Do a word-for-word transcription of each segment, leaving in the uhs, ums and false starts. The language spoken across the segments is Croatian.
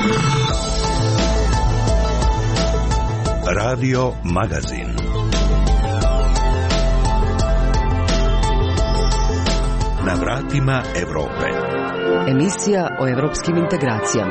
Radio Magazin. Na vratima Evrope. Emisija o evropskim integracijama.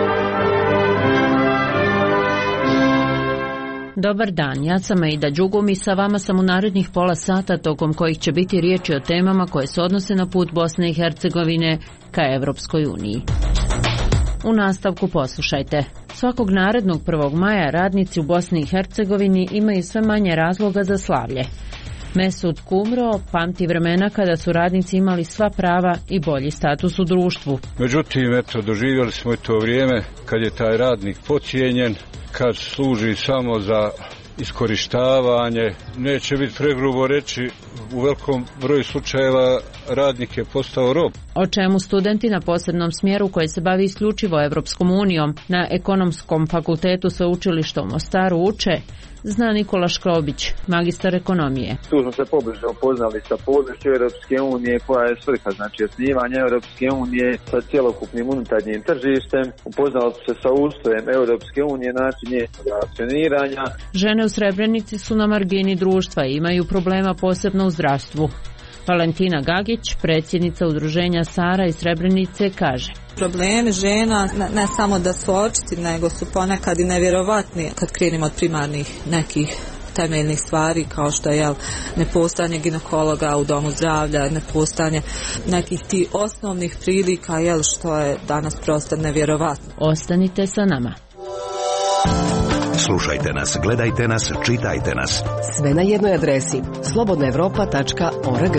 Dobar dan, ja sam Aida Đugum i sa vama sam u narednih pola sata tokom kojih će biti riječi o temama koje se odnose na put Bosne i Hercegovine ka Evropskoj uniji. U nastavku poslušajte. Svakog narednog prvog maja radnici u Bosni i Hercegovini imaju sve manje razloga za slavlje. Mesut Kumro pamti vremena kada su radnici imali sva prava i bolji status u društvu. Međutim, eto, doživjeli smo i to vrijeme kad je taj radnik podcijenjen, kad služi samo za iskorištavanje. Neće biti pregrubo reći, u velikom broju slučajeva radnik je postao rob. O čemu studenti na posebnom smjeru koji se bavi isključivo Evropskom unijom na Ekonomskom fakultetu sveučilišta u Mostaru uče, zna Nikola Škrobić, magistar ekonomije. Tu smo se pobliže upoznali sa područjem Europske unije, koja je svrha, znači osnivanje Europske unije sa cjelokupnim unutarnjim tržištem. Upoznali smo se sa ustrojem Europske unije, način njenog akcioniranja. Žene u Srebrenici su na margini društva i imaju problema posebno u zdravstvu. Valentina Gagić, predsjednica udruženja Sara iz Srebrenice, kaže: Problemi žena ne samo da su očiti, nego su ponekad i nevjerovatni kad krenemo od primarnih nekih temeljnih stvari, kao što je jel, nepostojanje ginekologa u domu zdravlja, nepostojanje nekih tih osnovnih prilika, jel, što je danas prosto nevjerovatno. Ostanite sa nama. Slušajte nas, gledajte nas, čitajte nas. Sve na jednoj adresi slobodna evropa tačka org.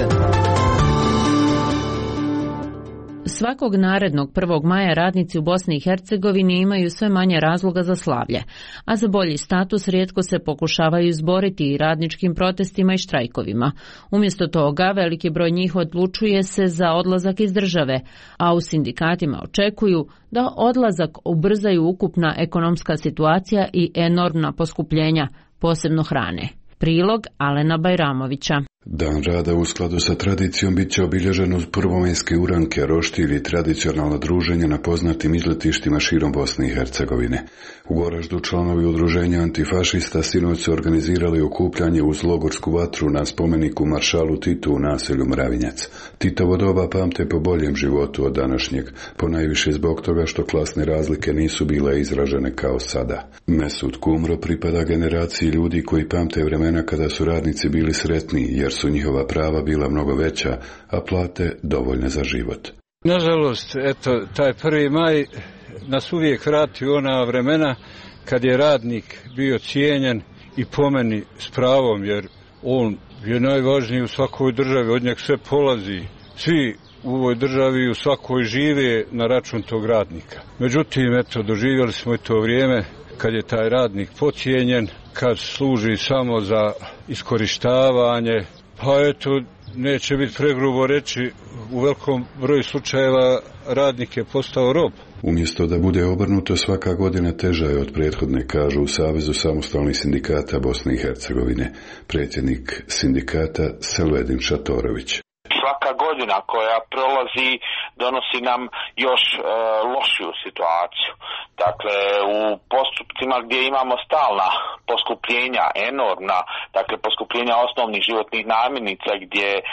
Svakog narednog prvog maja radnici u Bosni i Hercegovini imaju sve manje razloga za slavlje, a za bolji status rijetko se pokušavaju izboriti i radničkim protestima i štrajkovima. Umjesto toga, veliki broj njih odlučuje se za odlazak iz države, a u sindikatima očekuju da odlazak ubrzaju ukupna ekonomska situacija i enormna poskupljenja, posebno hrane. Prilog Alena Bajramovića. Dan rada u skladu sa tradicijom bit će obilježen uz prvomenske uranke, roštilj i tradicionalna druženja na poznatim izletištima širom Bosne i Hercegovine. U Goraždu članovi udruženja antifašista sinoć su organizirali okupljanje uz logorsku vatru na spomeniku maršalu Titu u naselju Mravinjac. Titovo doba pamte po boljem životu od današnjeg, ponajviše zbog toga što klasne razlike nisu bile izražene kao sada. Mesut Kumro pripada generaciji ljudi koji pamte vremena kada su radnici bili sretni, jer su njihova prava bila mnogo veća, a plate dovoljne za život. Nažalost, eto, taj prvi maj nas uvijek vrati u ona vremena kad je radnik bio cijenjen i po meni s pravom, jer on je najvažniji u svakoj državi, od njeg sve polazi. Svi u ovoj državi u svakoj žive na račun tog radnika. Međutim, eto, doživjeli smo i to vrijeme kad je taj radnik podcijenjen, kad služi samo za iskorištavanje. Pa eto, neće biti pregrubo reći, u velikom broju slučajeva radnik je postao rob. Umjesto da bude obrnuto, svaka godina teža je od prethodne, kažu u Savezu samostalnih sindikata Bosne i Hercegovine, predsjednik sindikata Selvedin Šatorović. Svaka godina koja prolazi donosi nam još e, lošiju situaciju. Dakle, u postupcima gdje imamo stalna poskupljenja, enormna, dakle poskupljenja osnovnih životnih namirnica, gdje e,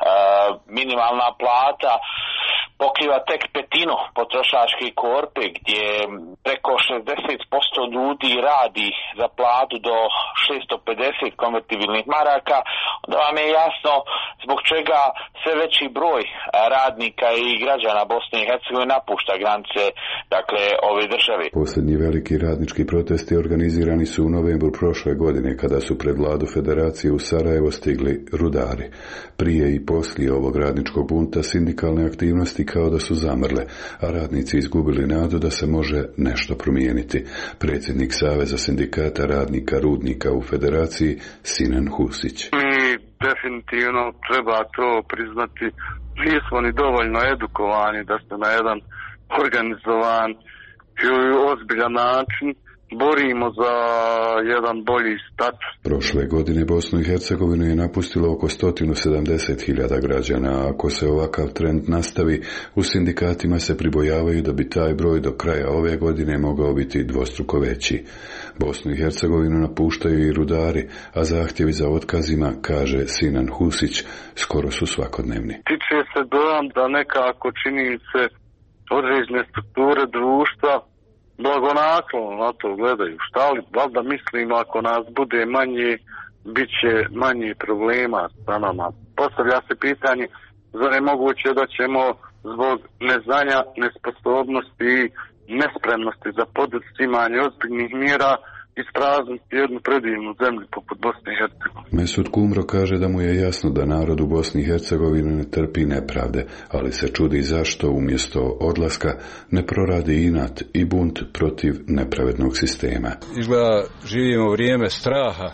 minimalna plata pokriva tek petinu potrošačke korpe, gdje preko šezdeset posto ljudi radi za platu do šesto pedeset konvertibilnih maraka, onda vam je jasno zbog čega sve veći broj radnika i građana Bosne i Hercegovine napušta granice, dakle, ove države. Posljednji veliki radnički protesti organizirani su u novembru prošle godine, kada su pred vladu federacije u Sarajevo stigli rudari. Prije i poslije ovog radničkog bunta sindikalne aktivnosti kao da su zamrle, a radnici izgubili nadu da se može nešto promijeniti. Predsjednik Saveza sindikata radnika rudnika u federaciji Sinan Husić. Mi definitivno treba to priznati, nismo ni dovoljno edukovani da se na jedan organizovan i ozbiljan način borimo za jedan bolji status. Prošle godine Bosnu i Hercegovinu je napustilo oko sto sedamdeset hiljada građana, a ako se ovakav trend nastavi, u sindikatima se pribojavaju da bi taj broj do kraja ove godine mogao biti dvostruko veći. Bosnu i Hercegovinu napuštaju i rudari, a zahtjevi za otkazima, kaže Sinan Husić, skoro su svakodnevni. Tiče se dojam da nekako čini se određene strukture društva blagonaklono na to gledaju. Šta li, valjda mislimo ako nas bude manje, bit će manje problema sa nama. Postavlja se pitanje, zar je moguće da ćemo zbog neznanja, nesposobnosti i nespremnosti za poduzimanje ozbiljnih mjera isprazniti jednu predivnu zemlju poput Bosne i Hercegovine. Mesut Kumro kaže da mu je jasno da narod u Bosni i Hercegovini ne trpi nepravde, ali se čudi zašto umjesto odlaska ne proradi inat i bunt protiv nepravednog sistema. Izgleda živimo vrijeme straha.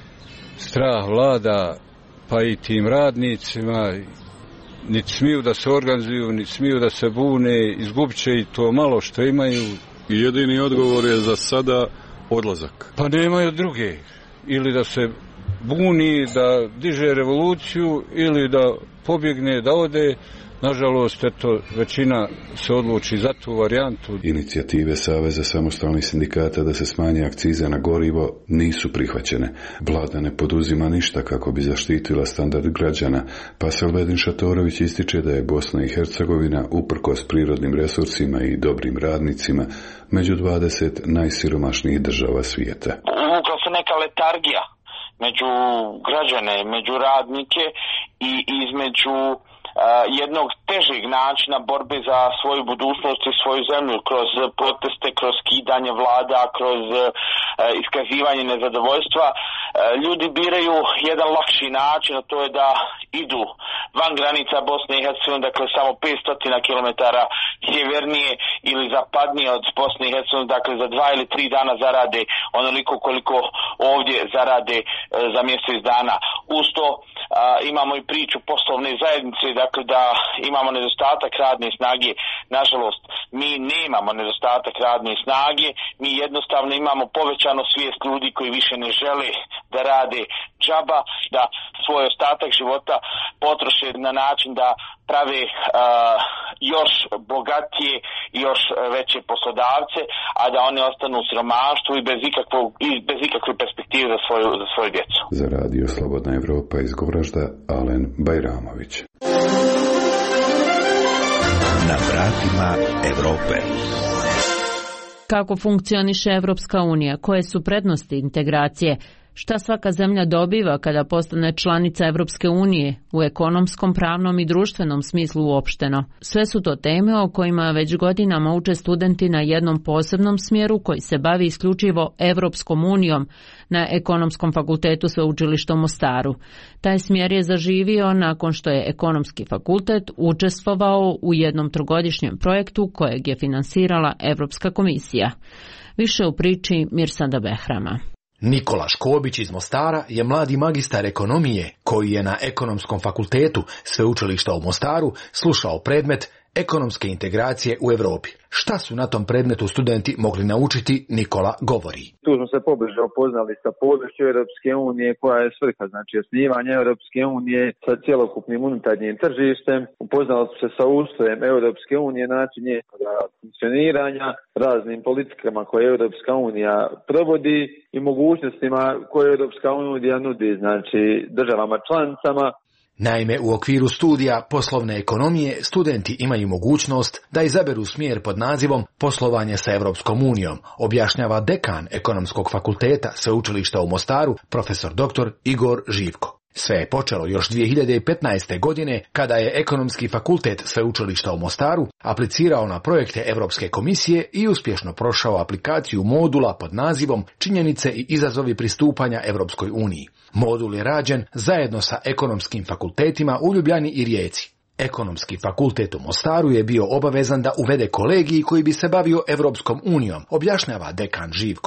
Strah vlada pa i tim radnicima, niti smiju da se organizuju, niti smiju da se bune, izgubit će i to malo što imaju. I jedini odgovor je za sada odlazak. Pa nemaju druge. Ili da se buni, da diže revoluciju, ili da pobjegne, da ode. Nažalost, eto, većina se odluči za tu varijantu. Inicijative Saveza samostalnih sindikata da se smanje akcize na gorivo nisu prihvaćene. Vlada ne poduzima ništa kako bi zaštitila standard građana, pa Selvedin Šatorović ističe da je Bosna i Hercegovina, uprkos prirodnim resursima i dobrim radnicima, među dvadeset najsiromašnijih država svijeta. Uvukla se neka letargija među građane, među radnike i između jednog težeg načina borbe za svoju budućnost i svoju zemlju kroz proteste, kroz skidanje vlada, kroz iskazivanje nezadovoljstva. Ljudi biraju jedan lakši način, a to je da idu van granica Bosne i Hercegovine, dakle samo petsto kilometara sjevernije ili zapadnije od Bosne i Hercegovine, dakle za dva ili tri dana zarade onoliko koliko ovdje zarade za mjesec dana. Uz to imamo i priču poslovne zajednice, dakle da imamo nedostatak radne snage. Nažalost, mi nemamo nedostatak radne snage, mi jednostavno imamo povećano svijest ljudi koji više ne žele da rade džaba, da svoj ostatak života potroše na način da prave uh, još bogatije i još veće poslodavce, a da oni ostanu u siromaštvu i bez ikakvog, i bez ikakve perspektive za svoju, za svoju djecu. Za radio Slobodna Evropa iz Goražda, Alen Bajramović. Na vratima Evrope. Kako funkcioniše Evropska unija? Koje su prednosti integracije? Šta svaka zemlja dobiva kada postane članica Evropske unije u ekonomskom, pravnom i društvenom smislu uopšteno? Sve su to teme o kojima već godinama uče studenti na jednom posebnom smjeru koji se bavi isključivo Evropskom unijom na Ekonomskom fakultetu Sveučilišta u Mostaru. Taj smjer je zaživio nakon što je Ekonomski fakultet učestvovao u jednom trogodišnjem projektu kojeg je finansirala Evropska komisija. Više u priči Mirsada Behrama. Nikola Škobić iz Mostara je mladi magistar ekonomije koji je na Ekonomskom fakultetu Sveučilišta u Mostaru slušao predmet ekonomske integracije u Europi. Šta su na tom predmetu studenti mogli naučiti, Nikola govori. Tu smo se pobliže upoznali sa područjem Europske unije koja je svrha, znači osnivanje Europske unije sa cjelokupnim unutarnjim tržištem. Upoznali smo se sa ustrojem Europske unije, način njenog funkcioniranja, raznim politikama koje Europska unija provodi i mogućnostima koje Europska unija nudi, znači državama članicama. Naime, u okviru studija poslovne ekonomije studenti imaju mogućnost da izaberu smjer pod nazivom Poslovanje sa Europskom unijom, objašnjava dekan Ekonomskog fakulteta Sveučilišta u Mostaru, profesor doktor Igor Živko. Sve je počelo još dvije hiljade petnaeste. godine kada je Ekonomski fakultet Sveučilišta u Mostaru aplicirao na projekte Europske komisije i uspješno prošao aplikaciju modula pod nazivom Činjenice i izazovi pristupanja Europskoj uniji. Modul je rađen zajedno sa ekonomskim fakultetima u Ljubljani i Rijeci. Ekonomski fakultet u Mostaru je bio obavezan da uvede kolegij koji bi se bavio Europskom unijom, objašnjava dekan Živko. Što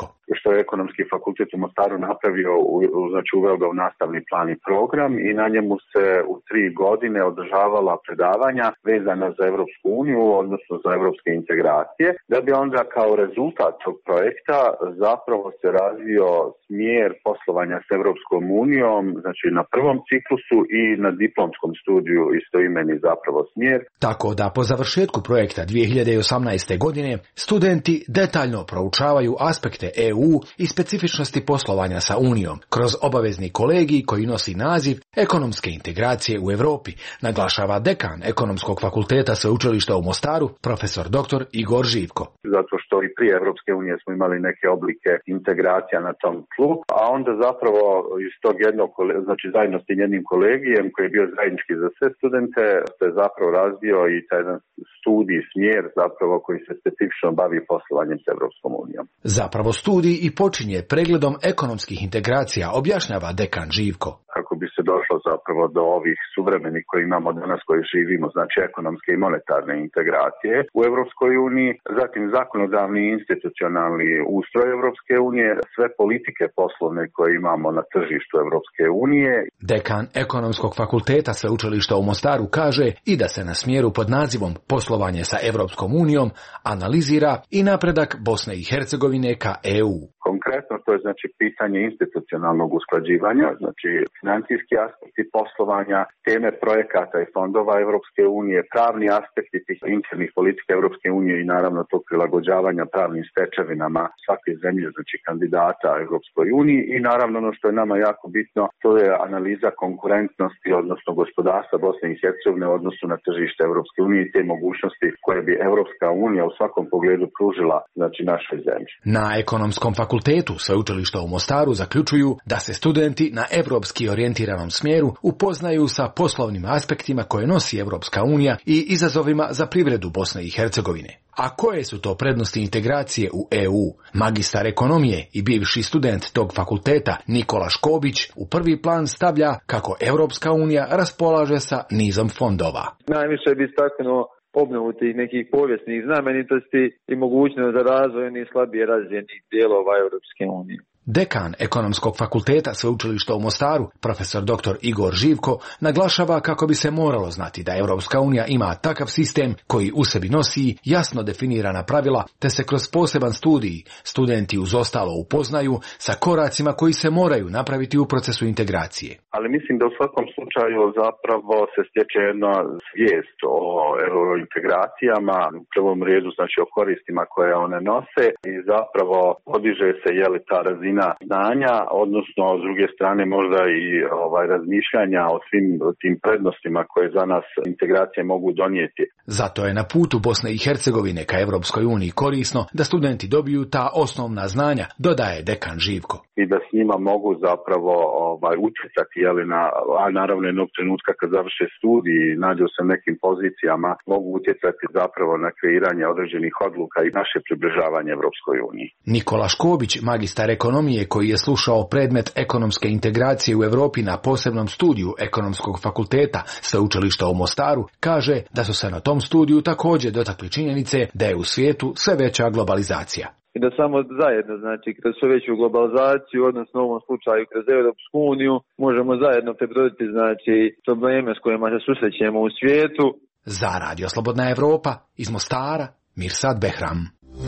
što je Ekonomski fakultet u Mostaru napravio, znači uveo ga u nastavni plan i program i na njemu se u tri godine održavala predavanja vezana za Europsku uniju, odnosno za europske integracije, da bi onda kao rezultat tog projekta zapravo se razvio smjer poslovanja s Europskom unijom, znači na prvom ciklusu i na diplomskom studiju istoimeni zapravo smjer. Tako da po završetku projekta dvije hiljade osamnaeste. godine studenti detaljno proučavaju aspekte E U i specifičnosti poslovanja sa Unijom kroz obavezni kolegij koji nosi naziv Ekonomske integracije u Europi, naglašava dekan Ekonomskog fakulteta Sveučilišta u Mostaru, profesor doktor Igor Živko. Zato što i prije Europske unije smo imali neke oblike integracija na tom tlu, a onda zapravo iz tog jednog, znači zajedno s tim jednim kolegijem koji je bio zajednički za sve studente, se zapravo razvio i taj jedan studij, smjer zapravo koji se specifično bavi poslovanjem s Europskom unijom. Zapravo studij i počinje pregledom ekonomskih integracija, objašnjava dekan Živko. Kako bi se došlo zapravo do ovih suvremenih koji imamo danas, koji živimo, znači ekonomske i monetarne integracije u Europskoj uniji, zatim zakonodavni i institucionalni ustroj Europske unije, sve politike poslovne koje imamo na tržištu Europske unije. Dekan Ekonomskog fakulteta Sveučilišta u Mostaru kaže i da se na smjeru pod nazivom Poslovanje sa Europskom unijom analizira i napredak Bosne i Hercegovine ka E U. Konkretno to je znači pitanje institucionalnog usklađivanja, znači financijski aspekti poslovanja, teme projekata i fondova Europske unije, pravni aspekti tih internih politika Europske unije i naravno tog prilagođavanja pravnim stečevinama svake zemlje, znači kandidata Europskoj uniji i naravno ono što je nama jako bitno, to je analiza konkurentnosti, odnosno gospodarstva Bosne i Hercegovine u odnosu na tržište Europske unije i te mogućnosti koje bi Europska unija u svakom pogledu pružila znači našoj zemlji. Na Ekonomskom fakultetu Sveučilišta u Mostaru zaključuju da se studenti na evropski orijentiranom smjeru upoznaju sa poslovnim aspektima koje nosi Europska unija i izazovima za privredu Bosne i Hercegovine. A koje su to prednosti integracije u E U? Magistar ekonomije i bivši student tog fakulteta Nikola Škobić u prvi plan stavlja kako Europska unija raspolaže sa nizom fondova. Najviše bi istaknuo obnovu tih nekih povijesnih znamenitosti i mogućnost za razvoj onih slabije razvijenih dijelova Europske unije. Dekan Ekonomskog fakulteta Sveučilišta u Mostaru, profesor doktor Igor Živko, naglašava kako bi se moralo znati da Europska unija ima takav sistem koji u sebi nosi jasno definirana pravila, te se kroz poseban studij studenti uz ostalo upoznaju sa koracima koji se moraju napraviti u procesu integracije. Ali mislim da u svakom slučaju zapravo se stječe jedna svijest o eurointegracijama, u prvom redu znači o koristima koje one nose i zapravo podiže se je li ta razina znanja, odnosno s druge strane možda i ovaj razmišljanja o svim tim prednostima koje za nas integracije mogu donijeti. Zato je na putu Bosne i Hercegovine ka Europskoj uniji korisno da studenti dobiju ta osnovna znanja, dodaje dekan Živko. I da s njima mogu zapravo ovaj, utjecati, jeli, na, a naravno jednog trenutka kad završe studij i nađu se nekim pozicijama, mogu utjecati zapravo na kreiranje određenih odluka i naše približavanje Europskoj uniji. Nikola Škobić, magistar ekonomije koji je slušao predmet ekonomske integracije u Europi na posebnom studiju Ekonomskog fakulteta Sveučilišta u Mostaru, kaže da su se na tom studiju također dotakli činjenice da je u svijetu sve veća globalizacija. I da samo zajedno, znači kroz sve veću globalizaciju, odnosno u ovom slučaju kroz Europsku uniju, možemo zajedno prebroditi znači probleme s kojima se susrećemo u svijetu. Za Radio Slobodna Evropa iz Mostara, Mirsad Behram.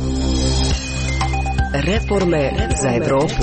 Reforme za Evropu.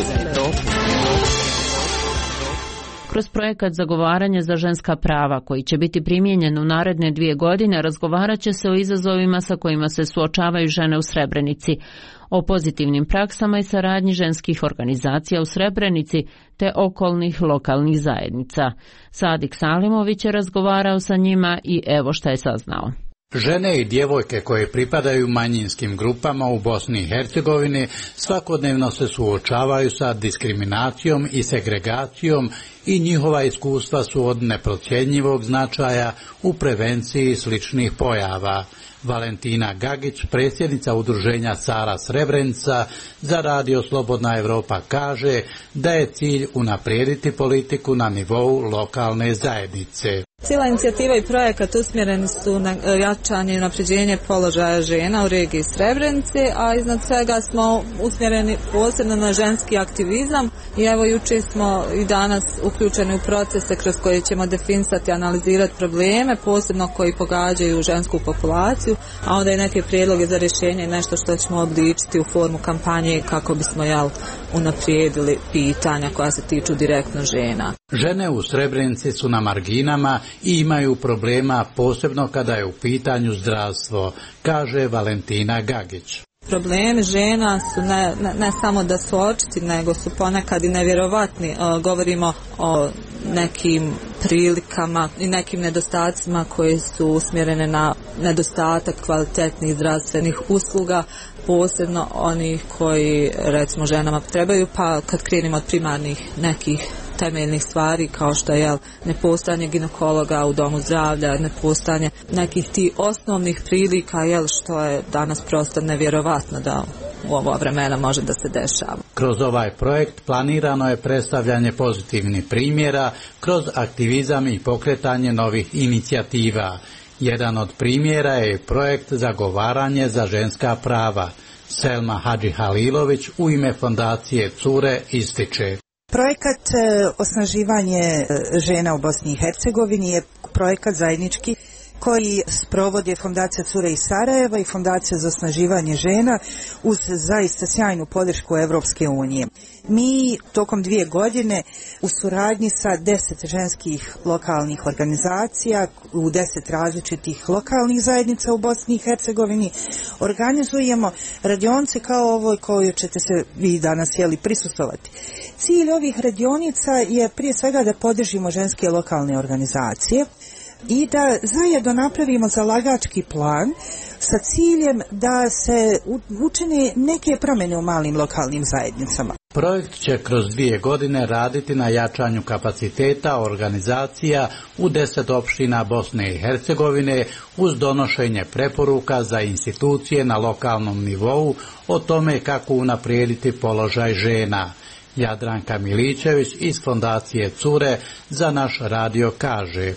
Kroz projekat zagovaranja za ženska prava koji će biti primijenjen u naredne dvije godine razgovarat će se o izazovima sa kojima se suočavaju žene u Srebrenici, o pozitivnim praksama i saradnji ženskih organizacija u Srebrenici te okolnih lokalnih zajednica. Sadik Salimović je razgovarao sa njima i evo šta je saznao. Žene i djevojke koje pripadaju manjinskim grupama u Bosni i Hercegovini svakodnevno se suočavaju sa diskriminacijom i segregacijom i njihova iskustva su od neprocjenjivog značaja u prevenciji sličnih pojava. Valentina Gagić, predsjednica udruženja Sara Srebrenica, za Radio Slobodna Evropa kaže da je cilj unaprijediti politiku na nivou lokalne zajednice. Cijela inicijativa i projekat usmjereni su na jačanje i unapređenje položaja žena u regiji Srebrenice, a iznad svega smo usmjereni posebno na ženski aktivizam i evo jučer smo i danas uključeni u procese kroz koje ćemo definisati i analizirati probleme, posebno koji pogađaju žensku populaciju, a onda i neke prijedloge za rješenje i nešto što ćemo obličiti u formu kampanje kako bismo jel, unaprijedili pitanja koja se tiču direktno žena. Žene u Srebrenici su na marginama i imaju problema posebno kada je u pitanju zdravstvo, kaže Valentina Gagić. Problemi žena su ne, ne, ne samo da su očiti, nego su ponekad i nevjerovatni. E, govorimo o nekim prilikama i nekim nedostacima koji su usmjerene na nedostatak kvalitetnih zdravstvenih usluga, posebno onih koji recimo ženama trebaju, pa kad krenemo od primarnih nekih temeljnih stvari kao što je jel, nepostojanje ginekologa u domu zdravlja, nepostojanje nekih tih osnovnih prilika jel, što je danas prosto nevjerovatno da u ovo vremena može da se dešava. Kroz ovaj projekt planirano je predstavljanje pozitivnih primjera kroz aktivizam i pokretanje novih inicijativa. Jedan od primjera je projekt Zagovaranje za ženska prava. Selma Hadži Halilović u ime fondacije Cure ističe. Projekat osnaživanje žena u Bosni i Hercegovini je projekat zajednički koji sprovodi Fondacija Cure iz Sarajeva i Fondacija za osnaživanje žena uz zaista sjajnu podršku Evropske unije. Mi tokom dvije godine u suradnji sa deset ženskih lokalnih organizacija u deset različitih lokalnih zajednica u Bosni i Hercegovini organizujemo radionice kao ovoj koju ćete se vi danas jeli prisustvovati. Cilj ovih radionica je prije svega da podržimo ženske lokalne organizacije i da zajedno napravimo zalagački plan sa ciljem da se učine neke promjene u malim lokalnim zajednicama. Projekt će kroz dvije godine raditi na jačanju kapaciteta organizacija u deset opština Bosne i Hercegovine uz donošenje preporuka za institucije na lokalnom nivou o tome kako unaprijediti položaj žena. Jadranka Miličević iz Fondacije Cure za naš radio kaže: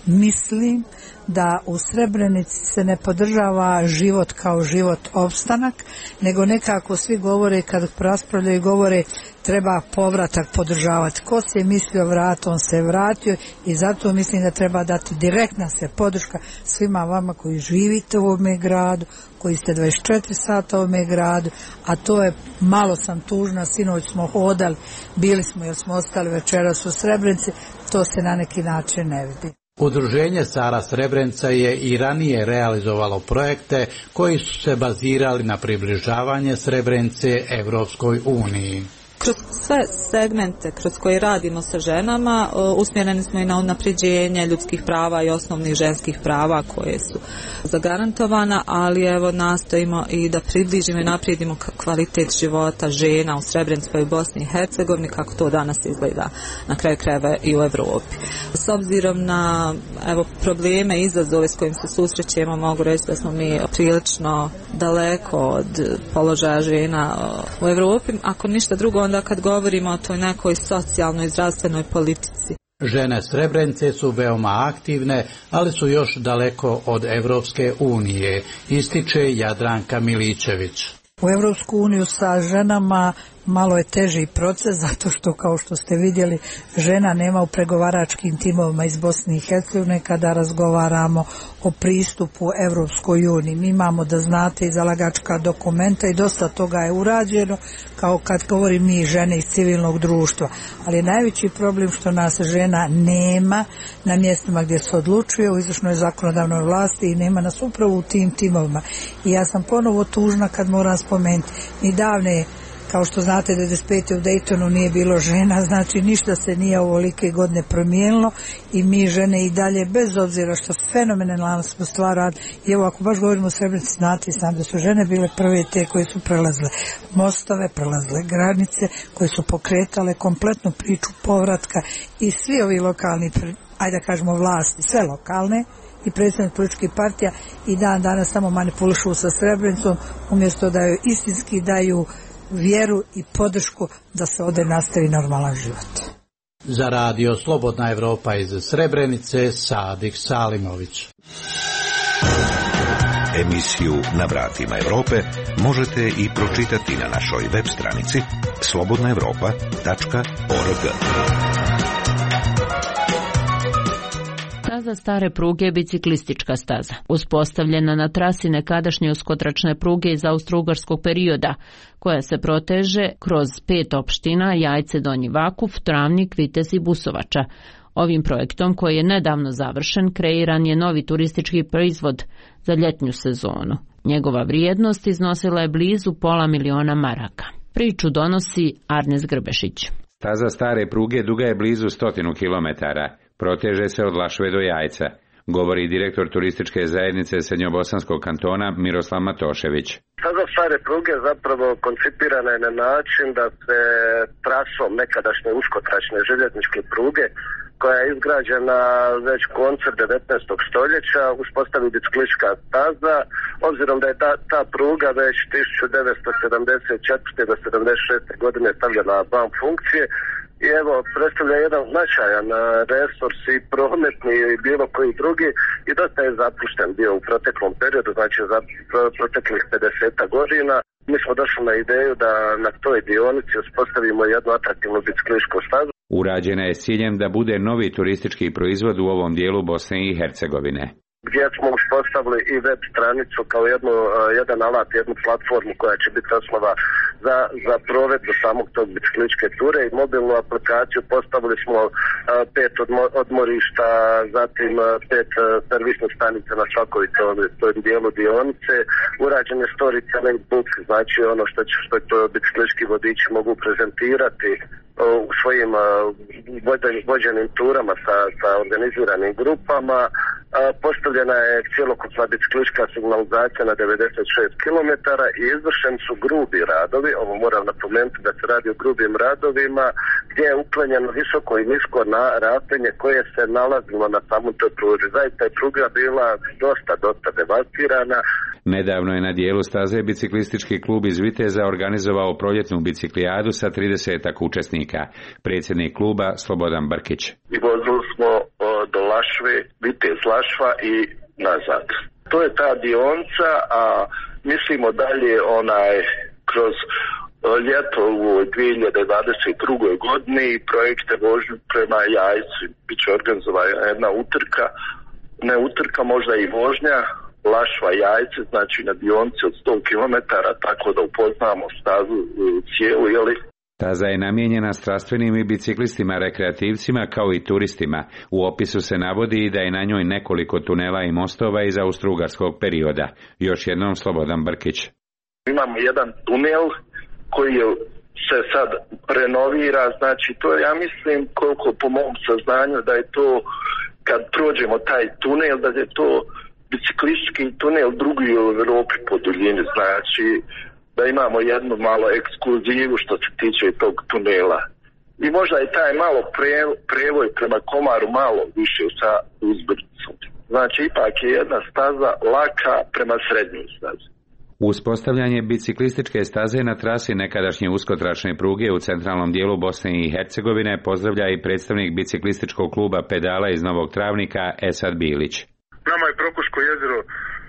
Mislim da u Srebrenici se ne podržava život kao život opstanak, nego nekako svi govore, kad raspravljaju govore, treba povratak podržavati. Ko se je mislio vratiti, on se vratio i zato mislim da treba dati direktna se podrška svima vama koji živite u ovome gradu, koji ste dvadeset četiri sata u ovome gradu, a to je, malo sam tužna, sinoć smo hodali, bili smo jer smo ostali večeras u Srebrenici, to se na neki način ne vidi. Udruženje Sara Srebrenica je i ranije realizovalo projekte koji su se bazirali na približavanje Srebrenice Evropskoj uniji. Kroz sve segmente kroz koje radimo sa ženama usmjereni smo i na unapređenje ljudskih prava i osnovnih ženskih prava koje su zagarantovana, ali evo nastojimo i da približimo i naprijedimo kvalitet života žena u Srebrenici i u Bosni i Hercegovini kako to danas izgleda na kraju krajeva i u Europi. S obzirom na evo probleme i izazove s kojim se susrećemo, mogu reći da smo mi prilično daleko od položaja žena u Europi, ako ništa drugo onda kad govorimo o toj nekoj socijalnoj i zdravstvenoj politici. Žene Srebrenice su veoma aktivne, ali su još daleko od Evropske unije, ističe Jadranka Miličević. U Evropsku uniju sa ženama malo je teži proces, zato što, kao što ste vidjeli, žena nema u pregovaračkim timovima iz Bosne i Hercegovine kada razgovaramo o pristupu Evropskoj uniji. Mi imamo, da znate, i zalagačka dokumenta i dosta toga je urađeno, kao kad govorim mi žene iz civilnog društva. Ali je najveći problem što nas žena nema na mjestima gdje se odlučuje u izvršnoj zakonodavnoj vlasti i nema nas upravo u tim timovima. I ja sam ponovo tužna kad moram spomenuti, ni davne, kao što znate, devedeset pete u Daytonu nije bilo žena, znači ništa se nije ovolike godine promijenilo i mi žene i dalje, bez obzira što fenomenalno smo stvar radili. I evo, ako baš govorimo o Srebrenici, znate i sam da su žene bile prve te koje su prelazile mostove, prelazile granice, koje su pokretale kompletnu priču povratka i svi ovi lokalni, ajde da kažemo vlasti, sve lokalne i predstavnik političkih partija i dan danas samo manipulišu sa Srebrenicom umjesto da joj istinski daju vjeru i podršku da se ovdje nastavi normalan život. Za radio Slobodna Evropa iz Srebrenice, Sadik Salimović. Emisiju Na vratima Evrope možete i pročitati na našoj web stranici slobodna evropa tačka org. Staza stare pruge je biciklistička staza, uspostavljena na trasi nekadašnje uskotračne pruge iz austrougarskog perioda, koja se proteže kroz pet opština Jajce, Donji Vakuf, Travnik, Vitez i Busovača. Ovim projektom, koji je nedavno završen, kreiran je novi turistički proizvod za ljetnju sezonu. Njegova vrijednost iznosila je blizu pola miliona maraka. Priču donosi Arnes Grbešić. Staza stare pruge duga je blizu stotinu kilometara. Proteže se od Lašve do Jajca, govori direktor turističke zajednice Srednjobosanskog kantona Miroslav Matošević. Staza stare pruge zapravo koncipirana je na način da se trasom nekadašnje uskotračne željezničke pruge, koja je izgrađena već koncem devetnaestog stoljeća, uspostavi biciklistička staza, obzirom da je ta, ta pruga već tisuću devetsto sedamdeset četvrte do sedamdeset šeste godine stavljena van funkcije. I evo, predstavlja jedan značajan resurs i prometni i bilo koji drugi i dosta je zapušten bio u proteklom periodu, znači za proteklih pedeset godina. Mi smo došli na ideju da na toj dionici uspostavimo jednu atraktivnu biciklističku stazu. Urađena je s ciljem da bude novi turistički proizvod u ovom dijelu Bosne i Hercegovine, gdje smo uspostavili i web stranicu kao jednu, jedan alat, jednu platformu koja će biti osnova za, za provedbu samog tog biciklističke ture i mobilnu aplikaciju. Postavili smo pet odmo, odmorišta, zatim pet servisnih stanica na svakoj toj dijelu dionice. Urađen je storytelling book, znači ono što će što to biciklistički vodiči mogu prezentirati u svojim vođenim turama sa, sa organiziranim grupama. Postavljena je cjelokupna biciklistička signalizacija na devedeset šest kilometara i izvršeni su grubi radovi. Ovo moram napomenuti da se radi o grubim radovima gdje je uklanjeno visoko i nisko na rapenje koje se nalazilo na samom toj pruzi. Zaista je pruga bila dosta, dosta devastirana. Nedavno je na dijelu staze biciklistički klub iz Viteza organizovao proljetnu biciklijadu sa tridesetak učesnika. Predsjednik kluba Slobodan Brkić. I vozili smo o, do Lašve, Vitez Lašva i nazad. To je ta dionica, a mislimo dalje onaj kroz ljeto u dvije hiljade dvadeset druge godini i projekte vožnju prema Jajcu. Biće organizovana jedna utrka, ne utrka, možda i vožnja Lašva Jajce, znači na dionici od sto kilometara, tako da upoznamo stazu cijelu, jeli? Staza je namijenjena strastvenim i biciklistima, rekreativcima kao i turistima. U opisu se navodi da je na njoj nekoliko tunela i mostova iz austrougarskog perioda. Još jednom Slobodan Brkić. Imamo jedan tunel koji je, se sad renovira, znači to je, ja mislim, koliko po mom saznanju da je to, kad prođemo taj tunel, da je to biciklistički tunel drugi u Europi po duljini, znači da imamo jednu malo ekskluzivu što se tiče tog tunela. I možda je taj malo pre, prevoj prema Komaru malo više sa uzbrcom. Znači ipak je jedna staza laka prema srednjoj stazi. Uspostavljanje biciklističke staze na trasi nekadašnje uskotračne pruge u centralnom dijelu Bosne i Hercegovine pozdravlja i predstavnik biciklističkog kluba Pedala iz Novog Travnika Esad Bilić. Nama je Prokuško jezero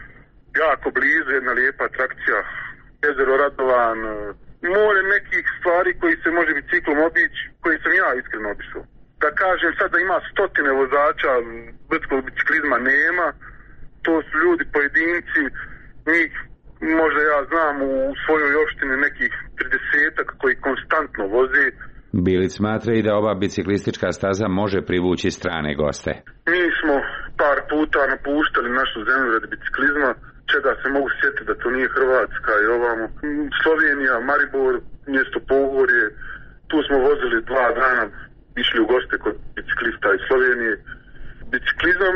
jako blizu, jedna lijepa atrakcija. Jezero Radovan, more nekih stvari koji se može biciklom obići, koji sam ja iskreno obišao. Da kažem sad da ima stotine vozača, brdskog biciklizma nema, to su ljudi pojedinci, njih možda ja znam u svojoj opštini nekih tridesetak koji konstantno voze. Bilić smatra i da ova biciklistička staza može privući strane goste. Mi smo par puta napuštali našu zemlju radi biciklizma, čega se mogu sjetiti da to nije Hrvatska i ovamo. Slovenija, Maribor, mjesto Pohorje, tu smo vozili dva dana, išli u goste kod biciklista iz Slovenije. Biciklizam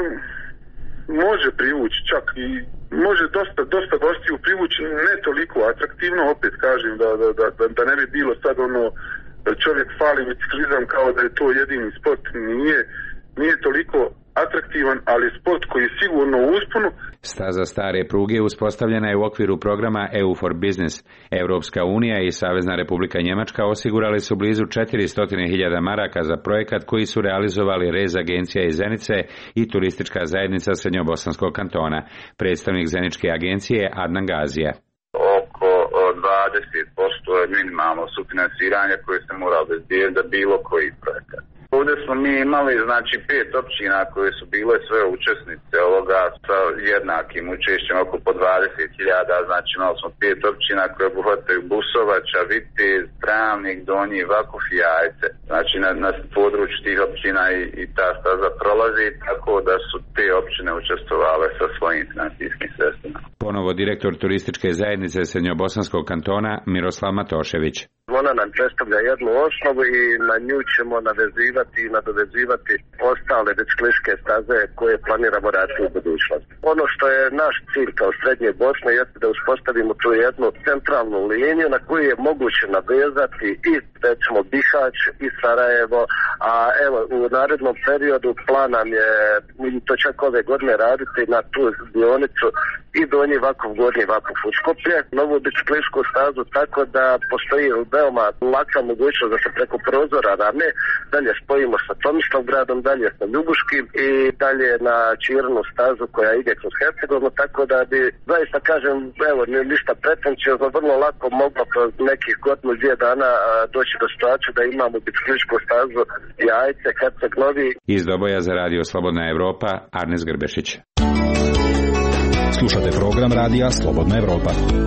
može privući čak i može dosta, dosta gostiju privući, ne toliko atraktivno, opet kažem da, da, da, da ne bi bilo sad ono čovjek fali biciklizam kao da je to jedini sport, nije, nije toliko atraktivan, ali sport koji je sigurno u usponu. Staza stare pruge uspostavljena je u okviru programa E U for Business. Europska unija i Savezna Republika Njemačka osigurali su blizu četiristo hiljada maraka za projekat koji su realizovali Rez agencija iz Zenice i turistička zajednica Srednjobosanskog kantona. Predstavnik Zeničke agencije Adnan Gazija. Oko dvadeset posto je minimalno sufinansiranje koje se mora obezbijediti za bilo koji projekat. Ovdje smo mi imali znači pet općina koje su bile sve učesnice ovoga sa jednakim učešćem oko po dvadeset hiljada, znači imali smo pet općina koje obuhvataju Busovača, Vitez, Travnik, Donji, Vakuf i Jajce. Znači na, na području tih općina i, i ta staza prolazi, tako da su te općine učestvovale sa svojim financijskim sredstvima. Ponovo direktor turističke zajednice Srednjobosanskog kantona Miroslav Matošević. Ona nam predstavlja jednu osnovu i na nju ćemo navezivati i nadovezivati ostale biciklističke staze koje planiramo raditi u budućnosti. Ono što je naš cilj kao Srednje Bosne jeste da uspostavimo tu jednu centralnu liniju na koju je moguće navezati i recimo Bihać i Sarajevo, a evo u narednom periodu plan nam je to čak ove godine raditi na tu dionicu i Donji Vakuf, Gornji Vakuf u Skoplje, novu biciklističku stazu, tako da postoji veoma laka mogućnost da se preko prozora Ravne dalje spojimo sa Tomislavgradom, dalje sa Ljubuškim i dalje na Čirnu stazu koja ide kroz Hercegovinu, tako da bi zaista kažem, evo ništa pretencijozno, vrlo lako moglo kroz nekih godinu dvije dana doći do situacije da imamo biciklističku stazu Jajce, Herceg Novi. Iz Doboja za Radio Slobodna Evropa, Arnes Grbešić. Slušate program radija Slobodna Evropa.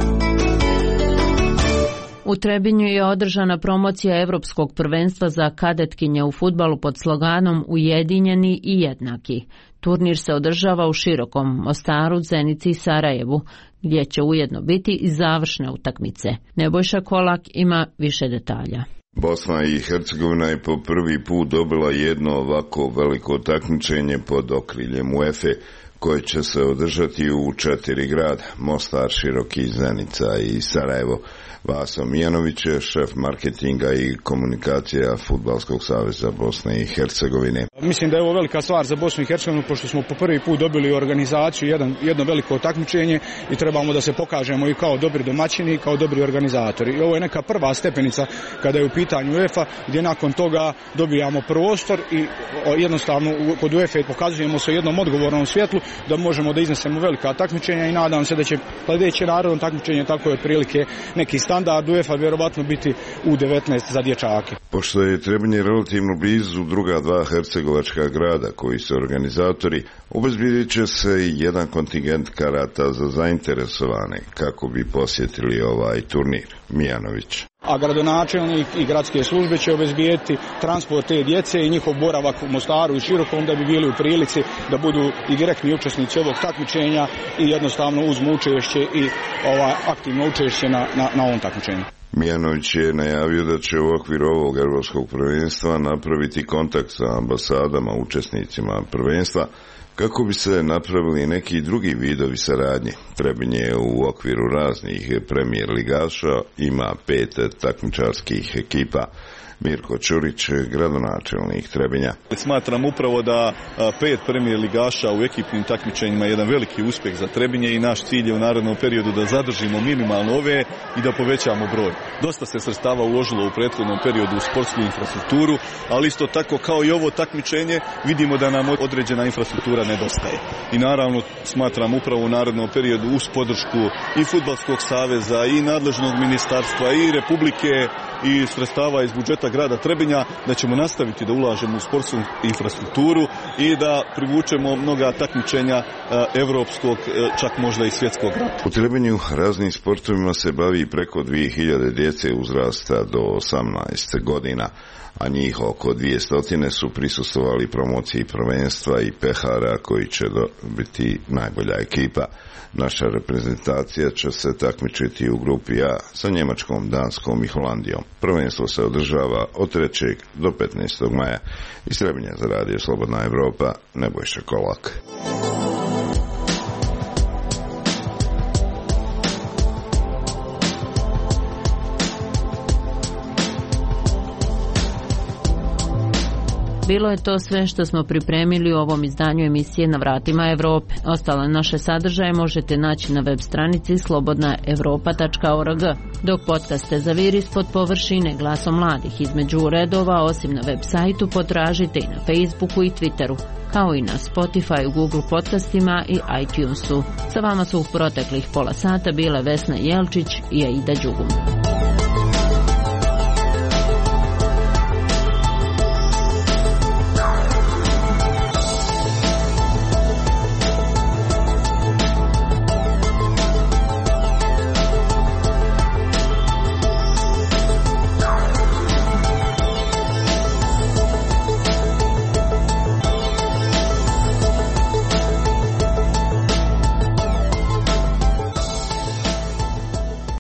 U Trebinju je održana promocija Evropskog prvenstva za kadetkinje u fudbalu pod sloganom Ujedinjeni i jednaki. Turnir se održava u Širokom, Mostaru, Zenici i Sarajevu, gdje će ujedno biti i završne utakmice. Nebojša Kolak ima više detalja. Bosna i Hercegovina je po prvi put dobila jedno ovako veliko takmičenje pod okriljem UEFA, koje će se održati u četiri grada, Mostar, Široki, Zenica i Sarajevo. Vaso Mijanović je šef marketinga i komunikacija Fudbalskog saveza Bosne i Hercegovine. Mislim da je ovo velika stvar za Bosnu i Hercegovinu, pošto smo po prvi put dobili organizaciju, jedan, jedno veliko takmičenje i trebamo da se pokažemo i kao dobri domaćini i kao dobri organizatori. I ovo je neka prva stepenica kada je u pitanju UEFA, gdje nakon toga dobijamo prostor i jednostavno kod UEFA pokazujemo se u jednom odgovornom svjetlu da možemo da iznesemo velika takmičenja i nadam se da će sledeće narodno takmičenje tako je otprilike neki standard UEFA vjerovatno biti U devetnaest za dječake. Pošto je Trebinje relativno blizu druga dva hercegovačka grada koji su organizatori, obezbijedit će se i jedan kontingent karata za zainteresovane kako bi posjetili ovaj turnir. Mijanović. A gradonačelnik i gradske službe će obezbijeti transport te djece i njihov boravak u Mostaru i Širokom da bi bili u prilici da budu i direktni učesnici ovog takmičenja i jednostavno uzmu učešće i ovaj, aktivno učešće na, na, na ovom takmičenju. Mijanović je najavio da će u okviru ovog europskog prvenstva napraviti kontakt sa ambasadama učesnicima prvenstva kako bi se napravili neki drugi vidovi saradnje. Trebinje u okviru raznih premijer ligaša ima pet takmičarskih ekipa. Mirko Ćurić, gradonačelnik Trebinja. Smatram upravo da pet premijer ligaša u ekipnim takmičenjima je jedan veliki uspjeh za Trebinje i naš cilj je u narednom periodu da zadržimo minimalno ove i da povećamo broj. Dosta se sredstava uložilo u prethodnom periodu u sportsku infrastrukturu, ali isto tako kao i ovo takmičenje vidimo da nam određena infrastruktura nedostaje. I naravno smatram upravo u narednom periodu uz podršku i Fudbalskog saveza i nadležnog ministarstva i Republike i sredstava iz budžeta grada Trebinja da ćemo nastaviti da ulažemo u sportsku infrastrukturu i da privučemo mnoga takmičenja evropskog, čak možda i svjetskog rata. U Trebinju raznim sportovima se bavi preko dvije hiljade djece uzrasta do osamnaest godina, a njih oko dvjesto su prisustvovali promociji prvenstva i pehara koji će dobiti najbolja ekipa. Naša reprezentacija će se takmičiti u grupi A sa Njemačkom, Danskom i Holandijom. Prvenstvo se održava od trećeg do petnaestog maja. Iz Trebinja za Radio Slobodna Evropa, Nebojša Kolak. Bilo je to sve što smo pripremili u ovom izdanju emisije Na vratima Evrope. Ostale naše sadržaje možete naći na web stranici slobodna evropa tačka org. Dok podcaste Zavir ispod površine glasom mladih između redova, osim na web sajtu, potražite i na Facebooku i Twitteru, kao i na Spotify, Google podcastima i iTunesu. Sa vama su u proteklih pola sata bile Vesna Jelčić i Aida Đugum.